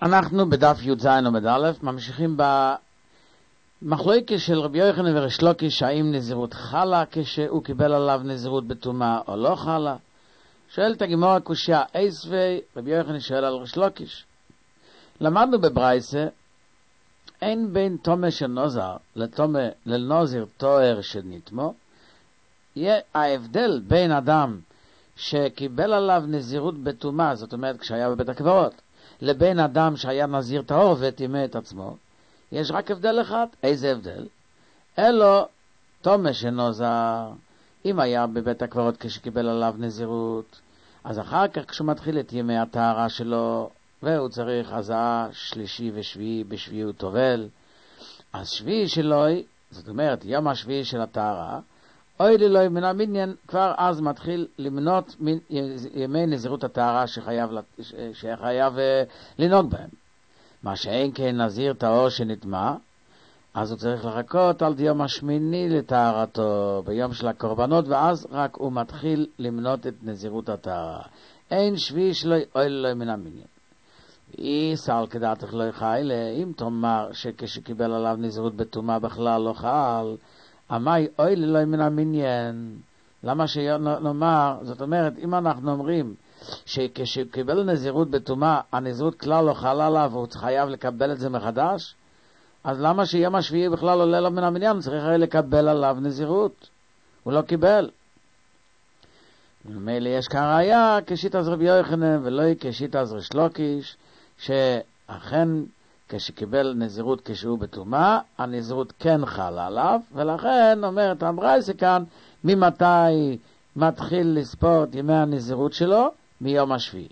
אנחנו בדף י"ז עמוד א' ממשיכים במחלוקת של רבי יוחנן וריש לקיש, האם נזירות חלה כשהוא קיבל עליו נזירות בטומאה או לא חלה. שואלת הגמרא קושיה אייסווי, רבי יוחנן שואל על ריש לקיש. למדנו בברייסה, אין בין תומה של נוזר לנוזיר תואר של נתמו. ההבדל בין אדם שקיבל עליו נזירות בטומאה, זאת אומרת כשהיה בבית הקברות, לבין אדם שהיה נזיר טהור וטימא את עצמו, יש רק הבדל אחד. איזה הבדל? אלו תומה שנוזר, אם היה בבית הקברות כשקיבל עליו נזירות, אז אחר כך כשהוא מתחיל את ימי הטהרה שלו, והוא צריך הזעה שלישי ושביעי, בשביעי הוא טובל, אז שביעי שלו, זאת אומרת יום השביעי של הטהרה, אוי ללוי מן המניין, כבר אז מתחיל למנות ימי נזירות הטהרה שחייב לנהוג בהם. מה שאין כן נזיר טהור שנטמא, אז הוא צריך לחכות על יום השמיני לטהרתו, ביום של הקורבנות, ואז רק הוא מתחיל למנות את נזירות הטהרה. אין שביעי שלו אוי ללוי מן המניין. אי סל כדעתך לא יחיילה, אם תאמר שכשקיבל עליו נזירות בטומאה בכלל לא חל, אמי אוי ללוי מן המניין. למה שנאמר, זאת אומרת, אם אנחנו אומרים שכשקיבל נזירות בטומאה, הנזירות כלל לא חלה עליו, והוא חייב לקבל את זה מחדש, אז למה שיום השביעי בכלל עולה לו מן המניין? הוא צריך לקבל עליו נזירות. הוא לא קיבל. ומילא יש כאן ראיה כשיטת רבי יוחנן ולא כשיטת ריש לקיש, שאכן כשקיבל נזירות כשהוא בטומאה, הנזירות כן חלה עליו, ולכן אומרת הברייסה כאן, ממתי מתחיל לספור את ימי הנזירות שלו? מיום השביעי.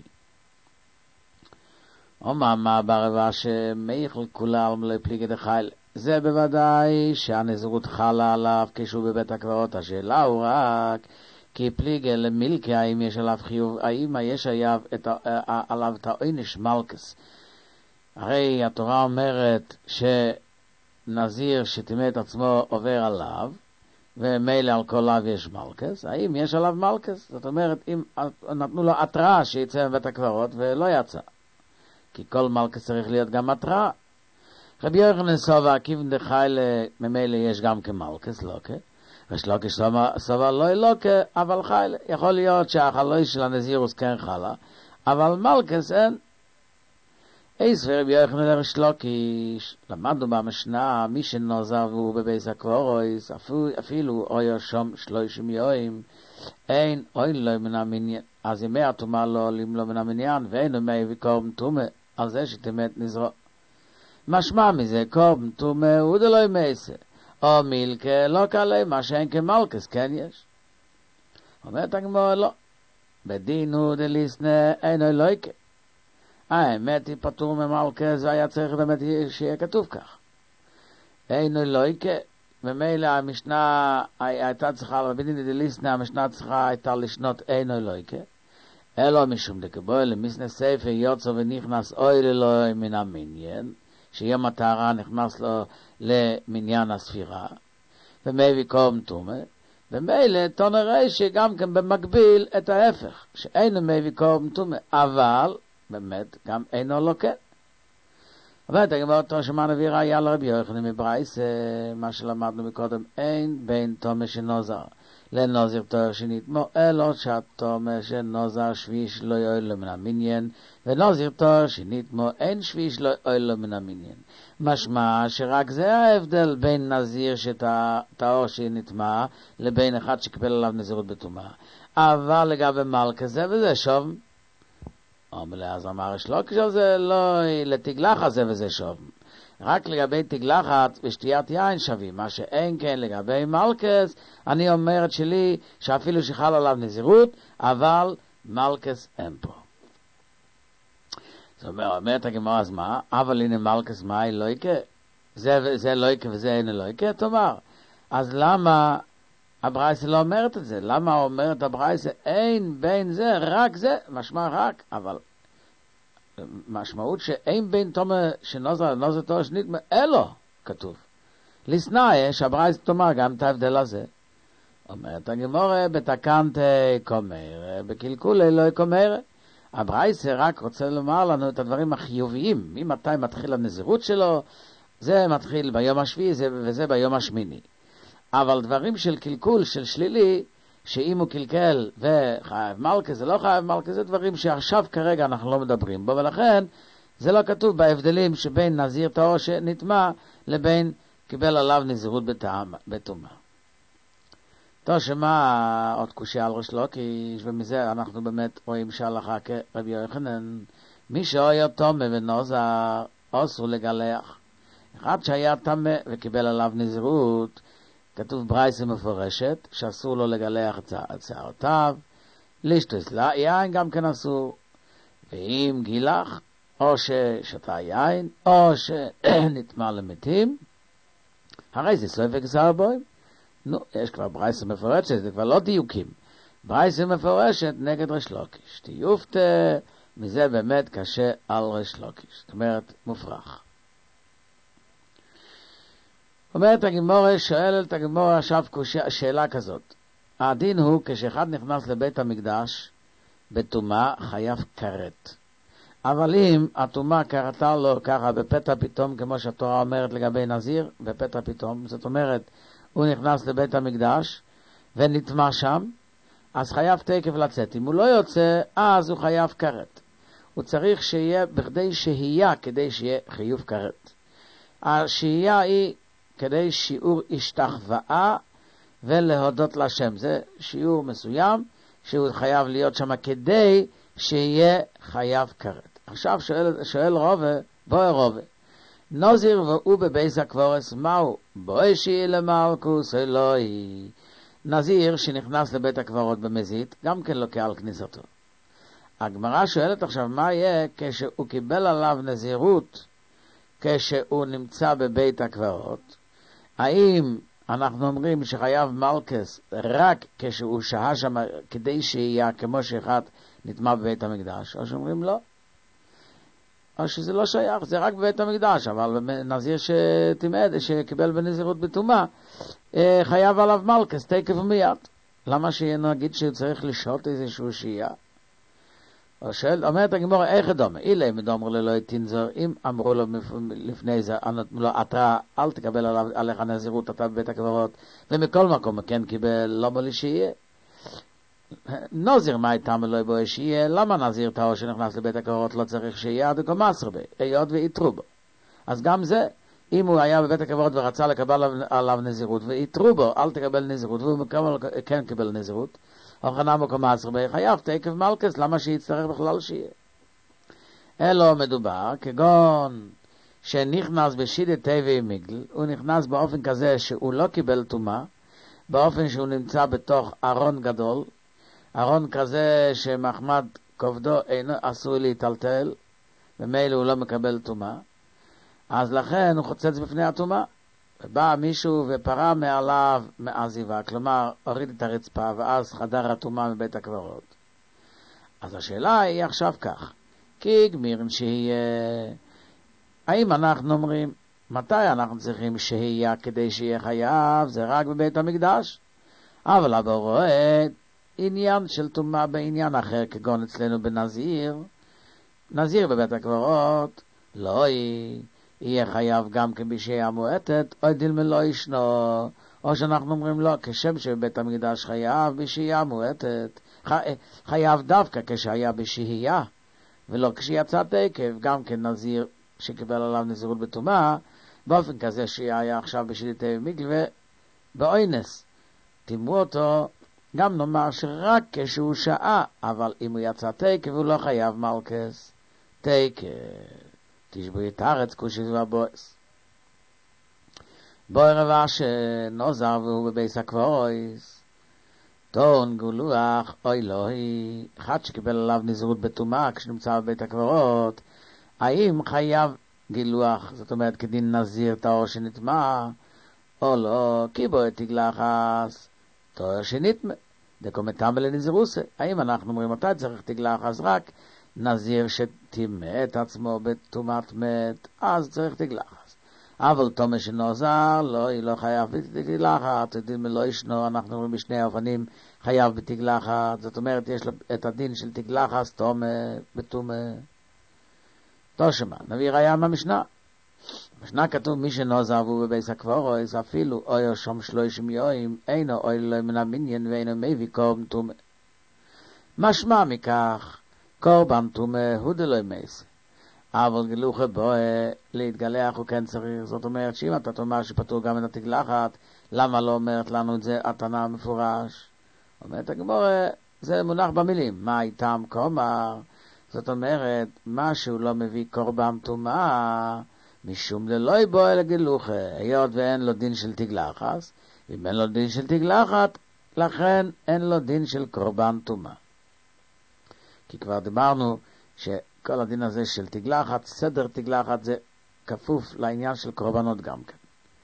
מה ברבה שמייכל כולה על מלא פליגי דחייל, זה בוודאי שהנזירות חלה עליו כשהוא בבית הקברות. השאלה הוא רק כי פליגי למילקי, האם יש עליו חיוב, האם יש עליו את העונש מלכס. הרי התורה אומרת שנזיר שטימא את עצמו עובר עליו, ומילא על כל לאו יש מלכס. האם יש עליו מלכס? זאת אומרת, אם נתנו לו התראה שיצא מבית הקברות ולא יצא, כי כל מלכס צריך להיות גם התראה. רבי יוחנן סובר כיוון דחיילה ממילא יש גם כמלכס, לא כ. ריש לקיש סובר לא כ, אבל חיילה. יכול להיות שהחלוי של הנזירוס כן חלה, אבל מלכס אין. איס ורבי יוחנן לריש לקיש, למדנו במשנה, מי שנוזר והוא בבית הקברות, אפילו אוי שום 30 יום, אין אוי לו מן המניין, אז ימי הטומאה לא עולים לו מן המניין, ואין ימי קורבן טומאה על זה שטימא את נזרו. משמע מזה קורבן טומאה הוא דלוי מעשה, או מילקה לא קלה, מה שאין כמלכס כן יש. אומרת הגמרא לא, בדין הוא דליסנה אין אלוהיקה. האמת היא פטור ממלכה, זה היה צריך באמת שיהיה כתוב כך. אין אלוהיקה, ממילא המשנה הייתה צריכה, בדין דליסנה המשנה הייתה לשנות אין אלוהיקה, אלו משום דקבוי למיסנה ספר יוצא ונכנס אוי ללוי מן המניין, שיום הטהרה נכנס לו למניין הספירה, ומביא קורבן טומאה, ומילא תנראה שגם כן במקביל את ההפך, שאינו מביא קורבן טומאה, אבל באמת גם אינו לוקה. אבל את הגמרא אותו שמע נביא ראיה לרבי יוחנן מברייסה, מה שלמדנו מקודם, אין בין תומה שנוזר לנוזיר תואר שנטמא, אלא שהתומה שנוזר שביעי שלא יועיל לו מן המניין, ונוזיר תואר שנטמא אין שביעי שלא יועיל לו מן המניין. משמע שרק זה ההבדל בין נזיר שטהור שנטמא לבין אחד שקיבל עליו נזירות בטומאה. אבל לגבי מלכה זה וזה שוב, אז אמר ריש לקיש זה לא לתגלחת זה וזה שוב. רק לגבי תגלחת ושתיית יין שווים, מה שאין כן לגבי מלכס, אני אומרת שלי שאפילו שחל עליו נזירות, אבל מלכס אין פה. זאת אומרת הגמרא, אז מה? אבל הנה מלכס מה אלוהיקה? זה אלוהיקה וזה אין אלוהיקה? תאמר, אז למה הברייסה לא אומרת את זה? למה אומרת הברייסה אין בין זה, רק זה, משמע רק, אבל משמעות שאין בין תומה שנוזר לנוזר תואר שנטמא, אלו כתוב. לסנאי שהברייסה תאמר גם את ההבדל הזה. אומרת הגמרא בתקנתי קומר, בקלקולי לא קומר. הברייסה רק רוצה לומר לנו את הדברים החיוביים, ממתי מתחיל הנזירות שלו, זה מתחיל ביום השביעי וזה ביום השמיני. אבל דברים של קלקול, של שלילי, שאם הוא קלקל וחייב מלכה, זה לא חייב מלכה, זה דברים שעכשיו כרגע אנחנו לא מדברים בו, ולכן זה לא כתוב בהבדלים שבין נזיר טהור שנטמע לבין קיבל עליו נזירות בטומאה. טוב, שמה עוד קושי על ראש לוקיש, ומזה אנחנו באמת רואים שהלכה כרבי יוחנן, מי שהיה טומא ונוזר, אסור לגלח. אחד שהיה טמא וקיבל עליו נזירות, כתוב ברייסה מפורשת, שאסור לו לגלח את שערותיו, לשתות יין גם כן אסור, ואם גילח, או ששתה יין, או שנטמע למתים, הרי זה סופק זר בוים. יש כבר ברייסה מפורשת, זה כבר לא דיוקים. ברייסה מפורשת נגד ריש לוקיש. תיופתה, מזה באמת קשה על ריש לוקיש. זאת אומרת, מופרך. אומרת הגמורה, שואלת הגמורה עכשיו שאלה כזאת. הדין הוא, כשאחד נכנס לבית המקדש, בטומאה חייב כרת. אבל אם הטומאה קרתה לו ככה בפתע פתאום, כמו שהתורה אומרת לגבי נזיר, בפתע פתאום, זאת אומרת, הוא נכנס לבית המקדש ונטמע שם, אז חייב תקף לצאת. אם הוא לא יוצא, אז הוא חייב כרת. הוא צריך שיהיה בכדי שהייה, כדי שיהיה חיוב כרת. השהייה היא כדי שיעור השתחוואה ולהודות לשם. זה שיעור מסוים שהוא חייב להיות שם כדי שיהיה חייב כרת. עכשיו שואל רובה, בואי רובה. נוזיר והוא בבייס הקבורס, מהו? בואי שיהיה למלכוס אלוהי. נזיר שנכנס לבית הקברות במזית, גם כן לוקח על כניסתו. הגמרא שואלת עכשיו, מה יהיה כשהוא קיבל עליו נזירות, כשהוא נמצא בבית הקברות? האם אנחנו אומרים שחייב מלכס רק כשהוא שהה שם כדי שיהיה כמו שאחד נטמע בבית המקדש, או שאומרים לא? או שזה לא שייך, זה רק בבית המקדש, אבל נזיר שקיבל בנזירות בטומאה, חייב עליו מלכס, תקף ומיד. למה שנגיד שהוא צריך לשהות איזשהו שהייה? אומרת הגמרא, איך דומה? אילי מדומר ללא תנזור, אם אמרו לו לפני זה, אתה אל תקבל עליך נזירות, אתה בבית הקברות, ומכל מקום כן קיבל, למה לי שיהיה? נוזיר מה הייתה מלוי בו שיהיה? למה נזיר טהור שנכנס לבית הקברות לא צריך שיהיה? עד כה מסר בי, היות ויתרו בו. אז גם זה, אם הוא היה בבית הקברות ורצה לקבל עליו נזירות ויתרו בו, אל תקבל נזירות, והוא כן קיבל נזירות, או חנם מקום מסר בי, חייב תקף מלכס, למה שיצטרך בכלל שיהיה? אלו מדובר, כגון שנכנס בשידת טבעי מיגל, הוא נכנס באופן כזה שהוא לא קיבל טומאה, באופן שהוא נמצא בתוך ארון גדול, ארון כזה שמחמד כובדו אינו עשוי להיטלטל, ומילא הוא לא מקבל טומאה, אז לכן הוא חוצץ בפני הטומאה. ובא מישהו ופרה מעליו מעזיבה, כלומר הוריד את הרצפה, ואז חדר הטומאה מבית הקברות. אז השאלה היא עכשיו כך, כי גמירן שיהיה, האם אנחנו אומרים, מתי אנחנו צריכים שיהיה כדי שיהיה חייב? זה רק בבית המקדש. אבל הבא רואה עניין של טומאה בעניין אחר, כגון אצלנו בנזיר. נזיר בבית הקברות לא יהיה חייב גם כבישייה מועטת, או דילמה לא ישנו, או שאנחנו אומרים לא, כשם שבבית המקדש חייב בישייה מועטת, חייב דווקא כשהיה בישייה, ולא כשיצא תקף, גם כן נזיר שקיבל עליו נזירות בטומאה, באופן כזה שהיה עכשיו בשידת מיגל ובאוינס. תימו אותו, גם נאמר שרק כשהוא שעה, אבל אם הוא יצא תקף הוא לא חייב מלכס. תקף. תשבו את הארץ כושי ובועס. בואי רבה שנוזר והוא בבייס הקבויס. טון גולוח, אוי אלוהי, אחד שקיבל עליו נזירות בטומאה כשנמצא בבית הקברות, האם חייב גילוח, זאת אומרת כדין נזיר טהור שנטמע, או לא, כי בו תגלחס, טהור שנטמע, דקומתם לנזירוסה. האם אנחנו אומרים מתי צריך תגלחס? רק נזיר שטימא את עצמו בטומאת מת, אז צריך תגלחס. אבל תומר שנוזר, לא חייב בתגלחת, דין לא ישנו, אנחנו רואים בשני האופנים, חייב בתגלחת, זאת אומרת, יש לו את הדין של תגלחת, תומר, בתומר. תושמה, נביא ראיה מהמשנה. במשנה כתוב, מי שנוזר והוא בבייס הקבורס, אפילו אוי שום 30 יום, אינו אוי לו מן המניין, ואינו מביא קורבן תומר. משמע מכך, קורבן תומר הוא דלוי מייס. אבל גילוחה בו להתגלח הוא כן צריך. זאת אומרת שאם אתה תאמר שפטור גם את התגלחת, למה לא אומרת לנו את זה התנא מפורש? אומרת הגמרא, זה מונח במילים, מה איתם קומר? זאת אומרת, משהו לא מביא קורבן טומאה, משום דלוי בו אלא גילוחה, היות ואין לו דין של תגלחת, אם אין לו דין של תגלחת, לכן אין לו דין של קורבן טומאה. כי כבר דיברנו כל הדין הזה של תגלחת, סדר תגלחת, זה כפוף לעניין של קורבנות גם כן.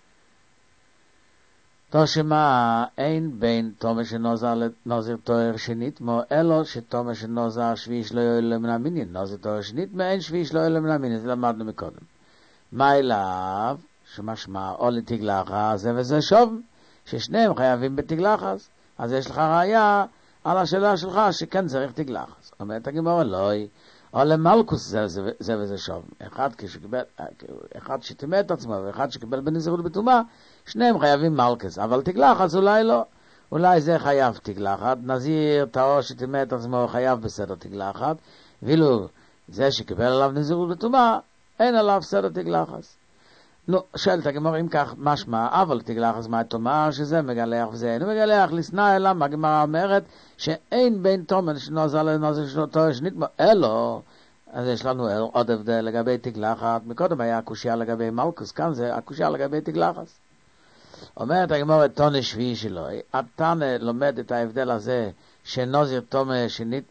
תושמה, אין בין תומר שנוזר לנוזר תואר שנית, מו אלו שתומר שנוזר שביש לא יועיל מן המניין, נוזר תואר שנית, מאין שביש לא יועיל מן המניין, זה למדנו מקודם. מה אליו? שמשמע, או לתגלחת, זה וזה שוב, ששניהם חייבים בתגלחת, אז יש לך ראיה על השאלה שלך שכן צריך תגלחת. אומרת הגמרא, לא, או למלכוס זה וזה שוב. אחד שתימה את עצמו ואחד שקיבל בנזירות בטומאה, שניהם חייבים מלכוס, אבל תגלחת אולי לא. אולי זה חייב תגלחת, נזיר טהור שתימה את עצמו חייב בסדר תגלחת, ואילו זה שקיבל עליו נזירות בטומאה, אין עליו סדר תגלחת. נו, שואלת הגמרא, אם כך משמע, אבל תגלחת מה תאמר שזה מגלח וזה אינו מגלח, לסנה אלא, הגמרא אומרת שאין בין תומר שנוזר לנוזר של תואר שנית, אלו, אז יש לנו עוד הבדל לגבי תגלחת, מקודם היה הקושיה לגבי מלכוס, כאן זה הקושיה לגבי תגלחת. אומרת הגמרא, תונה שביעי שלו, התנא לומד את ההבדל הזה, שנוזר תומר שנית,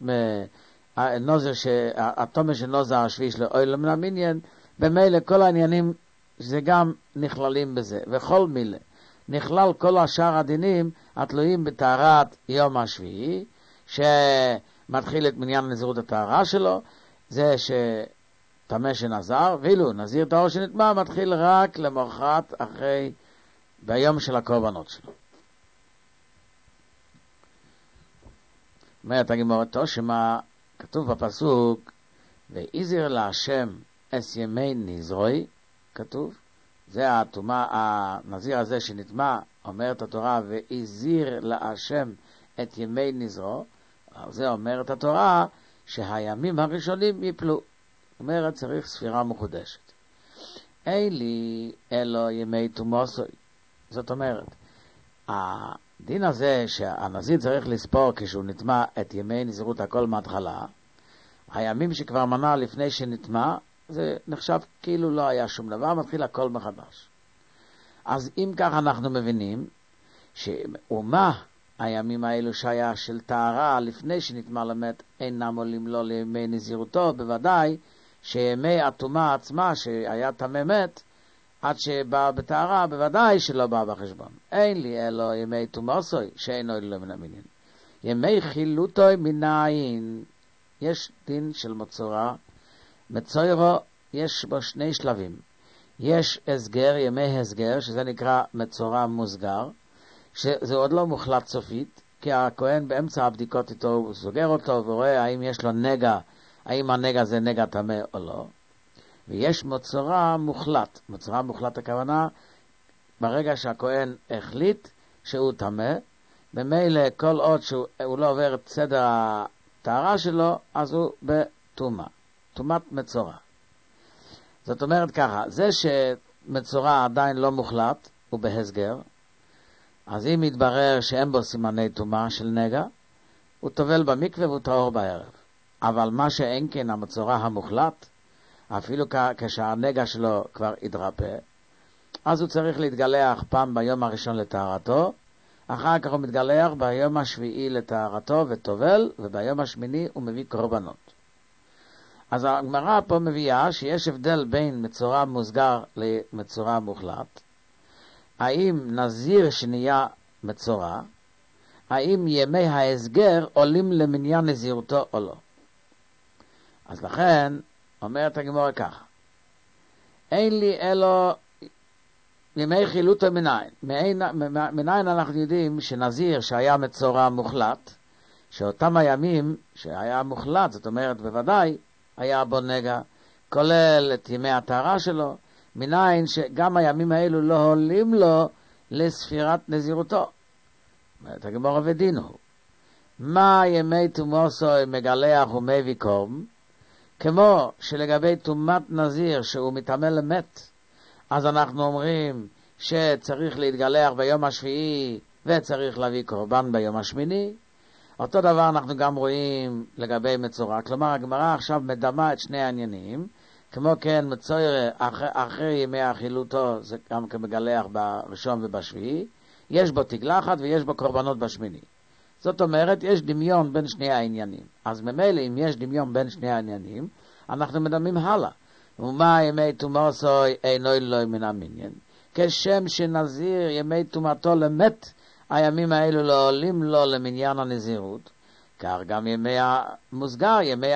התומר שנוזר השביעי שלו, אוי לא מן המניין, במילא כל העניינים זה גם נכללים בזה, וכל מילה נכלל כל השאר הדינים התלויים בטהרת יום השביעי, שמתחיל את מניין נזירות הטהרה שלו, זה שטמא שנזר, ואילו נזיר טהור שנטמא מתחיל רק למחרת אחרי, ביום של הקורבנות שלו. אומרת הגמרא, תושמה, כתוב בפסוק, ואיזיר להשם אס ימי נזרוי, כתוב, זה התומה, הנזיר הזה שנטמא, אומרת התורה, ואיזיר להשם את ימי נזרו, זה אומרת התורה, שהימים הראשונים יפלו. אומרת, צריך ספירה מחודשת. אין לי אלו ימי תומוסוי. זאת אומרת, הדין הזה שהנזיר צריך לספור כשהוא נטמא את ימי נזירות הכל מההתחלה, הימים שכבר מנה לפני שנטמא, זה נחשב כאילו לא היה שום דבר, מתחיל הכל מחדש. אז אם כך אנחנו מבינים, שאומה הימים האלו שהיה של טהרה לפני שנטמא למת, אינם עולים לו לימי נזירותו, בוודאי שימי התומה עצמה שהיה טמא מת, עד שבא בטהרה, בוודאי שלא בא בחשבון. אין לי אלו ימי תומוסוי, שאינו אלו מן המניין. ימי חילוטוי מנין, יש דין של מצורע, מצוירו יש בו שני שלבים. יש הסגר, ימי הסגר, שזה נקרא מצורע מוסגר, שזה עוד לא מוחלט סופית, כי הכהן באמצע הבדיקות איתו, הוא סוגר אותו ורואה האם יש לו נגע, האם הנגע זה נגע טמא או לא. ויש מצורע מוחלט. מצורע מוחלט הכוונה, ברגע שהכהן החליט שהוא טמא, במילא כל עוד שהוא לא עובר את סדר הטהרה שלו, אז הוא בטומאה. טומאת מצורע. זאת אומרת ככה, זה שמצורע עדיין לא מוחלט, הוא בהסגר, אז אם יתברר שאין בו סימני טומאה של נגע, הוא טובל במקווה והוא טהור בערב. אבל מה שאין כן המצורע המוחלט, אפילו כשהנגע שלו כבר יתרפא, אז הוא צריך להתגלח פעם ביום הראשון לטהרתו, אחר כך הוא מתגלח ביום השביעי לטהרתו וטובל, וביום השמיני הוא מביא קורבנות. אז הגמרא פה מביאה שיש הבדל בין מצורע מוסגר למצורע מוחלט. האם נזיר שנהיה מצורע, האם ימי ההסגר עולים למניין נזירותו או לא. אז לכן אומרת הגמרא ככה, אין לי אלו ימי חילוטו מניין אנחנו יודעים שנזיר שהיה מצורע מוחלט, שאותם הימים שהיה מוחלט, זאת אומרת בוודאי היה בו נגע, כולל את ימי הטהרה שלו, מניין שגם הימים האלו לא עולים לו לספירת נזירותו. אומרת הגמרא ודינו, מה ימי תומוסוי מגלח ומביא קורבן, כמו שלגבי תומת נזיר שהוא מתעמל למת, אז אנחנו אומרים שצריך להתגלח ביום השביעי וצריך להביא קורבן ביום השמיני. אותו דבר אנחנו גם רואים לגבי מצורע, כלומר הגמרא עכשיו מדמה את שני העניינים, כמו כן מצורע אחרי ימי החילוטו זה גם כמגלח בראשון ובשביעי, יש בו תגלחת ויש בו קורבנות בשמיני. זאת אומרת יש דמיון בין שני העניינים, אז ממילא אם יש דמיון בין שני העניינים אנחנו מדמים הלאה. ומה ימי תומוסוי אינו אלוהי מן המניין, כשם שנזיר ימי תומתו למת הימים האלו לא עולים לו למניין הנזירות, כך גם ימי המוסגר, ימי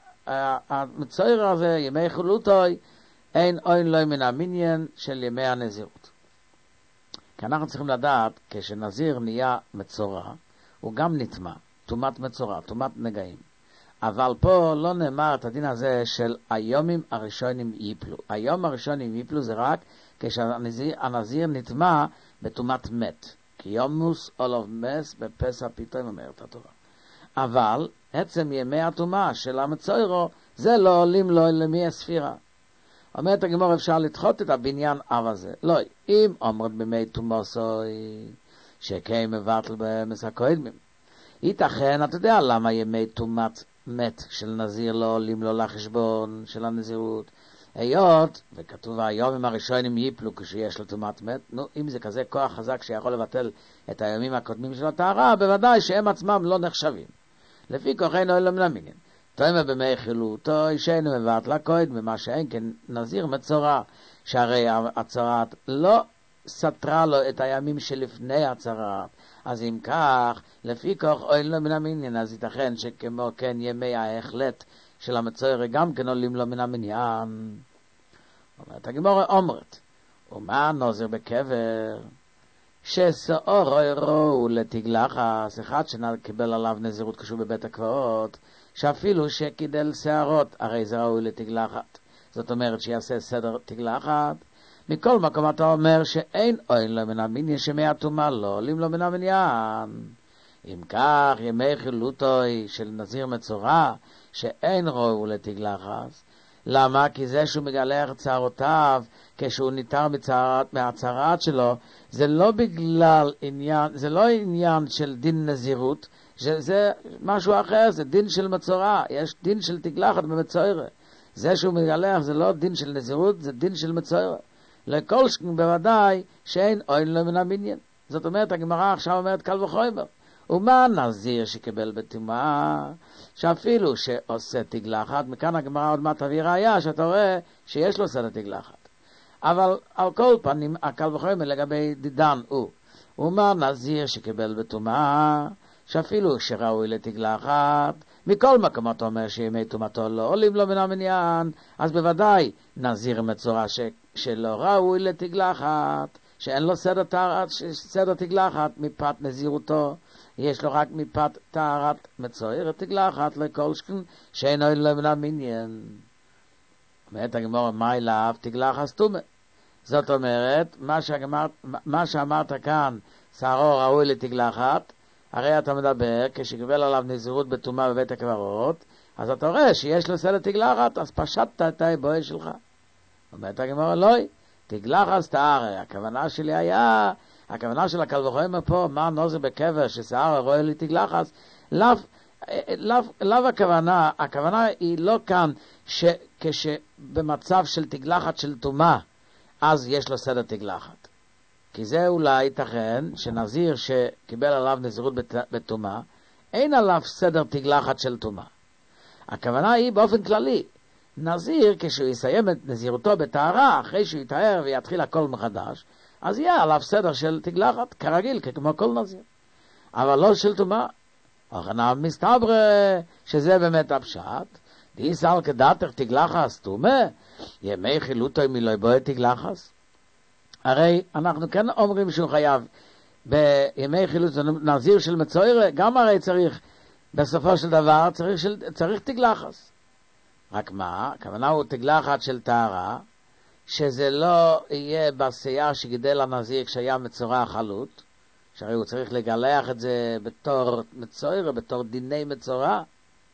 המצורע הזה, ימי חילוטוי אין אלוהי מן המניין של ימי הנזירות. כי אנחנו צריכים לדעת כשנזיר נהיה מצורע הוא גם נטמע, תומת מצורע, תומת נגעים, אבל פה לא נאמר את הדין הזה של היומים הראשונים ייפלו. היום הראשונים ייפלו זה רק כשהנזיר נטמע בתומת מת, כי יומוס אולוב מס בפסח פתאום אומרת התורה. אבל עצם ימי התומה של המצורע זה לא עולים לו למי הספירה. אומרת הגמרא אפשר לדחות את הבניין אב הזה. לא, אם אומרת בימי תומוסוי שכי מבטל במסקוידמים, ייתכן, אתה יודע למה ימי תומת מת של נזיר לא עולים לו לחשבון של הנזירות, היות וכתוב היומים הראשונים ייפלו כשיש לו תומת מת. נו, אם זה כזה כוח חזק שיכול לבטל את הימים הקודמים של הטהרה, בוודאי שהם עצמם לא נחשבים. לפי כוחנו אלו מן המניין תאמר במי חילוטו אישנו מבטל הקויד, ממה שאין כן נזיר מצורע, שהרי הצורעת לא סתרה לו את הימים שלפני הצורעת, אז אם כך לפי כוח אלו מן המניין, אז ייתכן שכמו כן ימי ההחלט של המצורע גם כן עולים לו מן המניין. אומרת הגמרא אומרת, ומה נוזר בקבר ששאור ראו לתגלחת, אחד שקיבל עליו נזירות כשהוא בבית הקברות, שאפילו שקידל שערות הרי זה ראוי לתגלחת, זאת אומרת שיעשה סדר תגלחת. מכל מקום אתה אומר שאין אוין לו מן המניין שמי התומה לא עולים לו מן המניין. אם כך ימי חילוטוי של נזיר מצורע שאין ראוי לתגלחת, למה? כי זה שהוא מגלח את שערותיו כשהוא ניתר מהצהרת שלו, זה לא בגלל עניין, זה לא עניין של דין נזירות, זה משהו אחר, זה דין של מצורע, יש דין של תגלחת במצורע. זה שהוא מגלח זה לא דין של נזירות, זה דין של מצורע. לכל שכן בוודאי שאין אוין לו מן המניין. זאת אומרת הגמרא עכשיו אומרת קל וחומר, ומה נזיר שקיבל בטומאה שאפילו שעושה תגלחת, מכאן הגמרא עוד מעט תביא ראיה שאתה רואה שיש לו סדר תגלחת. אבל על כל פנים הקל וחומר לגבי דידן הוא, ומה נזיר שקיבל בטומאה שאפילו שראוי לתגלחת, מכל מקום אתה אומר שימי תומתו לא עולים לו מן המניין, אז בוודאי נזיר מצורע שלא ראוי לתגלחת, שאין לו סדר תגלחת מפת נזירותו, יש לו רק מפת טהרת מצורע תגלחת, לכל שכן שאין עולים לו מן המניין. אומרת הגמרא מה אליו תגלחת סתומה, זאת אומרת מה שאמרת כאן שערו ראוי לתגלחת, הרי אתה מדבר כשקיבל עליו נזירות בטומאה בבית הקברות, אז אתה רואה שיש לו סדר תגלחת, אז פשטת את הבועל שלך. אומרת הגמרא לא, תגלחת טהרה, הכוונה של הקל וחומר פה, מה נוזר בקבר ששיער רואה לי תגלחת, לאו הכוונה היא לא כאן כשבמצב של תגלחת של טומאה אז יש לו סדר תגלחת, כי זה אולי ייתכן שנזיר שקיבל עליו נזירות בטומאה אין עליו סדר תגלחת של טומאה. הכוונה היא באופן כללי, נזיר כשהוא יסיים את נזירותו בטהרה, אחרי שהוא יטהר ויתחיל הכל מחדש, אז יהיה עליו סדר של תגלחת כרגיל כמו כל נזיר, אבל לא של טומאה. אכנה מסתבר שזה באמת הפשט, דיסל כדתך תגלחת סתומה, ימי חילוטוי מלוי בוי תגלחת. הרי אנחנו כן אומרים שהוא חייב בימי חילוץ נזיר של מצויר, גם הרי צריך בסופו של דבר צריך תגלחס. רק מה? הכוונה הוא תגלחת של טהרה, שזה לא יהיה בשיער שגידל הנזיר כשהיה מצורע חלוט, שהרי הוא צריך לגלח את זה בתור מצויר, בתור דיני מצורע.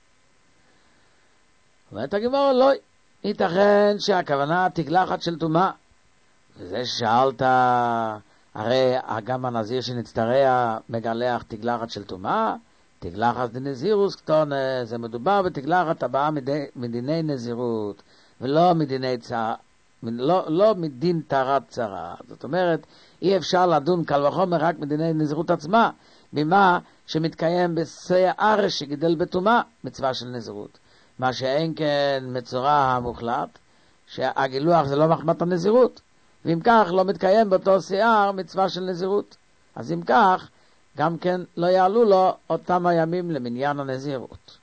אומרת הגמרא, לא, ייתכן שהכוונה תגלחת של טומאה. וזה ששאלת, הרי גם הנזיר שנצטרע מגלח תגלחת של טומאה, תגלחת דנזירוס קטון, זה מדובר בתגלחת הבאה מדיני נזירות, ולא מדיני צער, לא מדין טהרת צרה. זאת אומרת, אי אפשר לדון קל וחומר רק מדיני נזירות עצמה, ממה שמתקיים בשיער שגידל בטומאה, מצווה של נזירות. מה שאין כן מצורע המוחלט, שהגילוח זה לא מחמת הנזירות, ואם כך לא מתקיים באותו שיער מצווה של נזירות. אז אם כך, גם כן לא יעלו לו אותם הימים למניין הנזירות.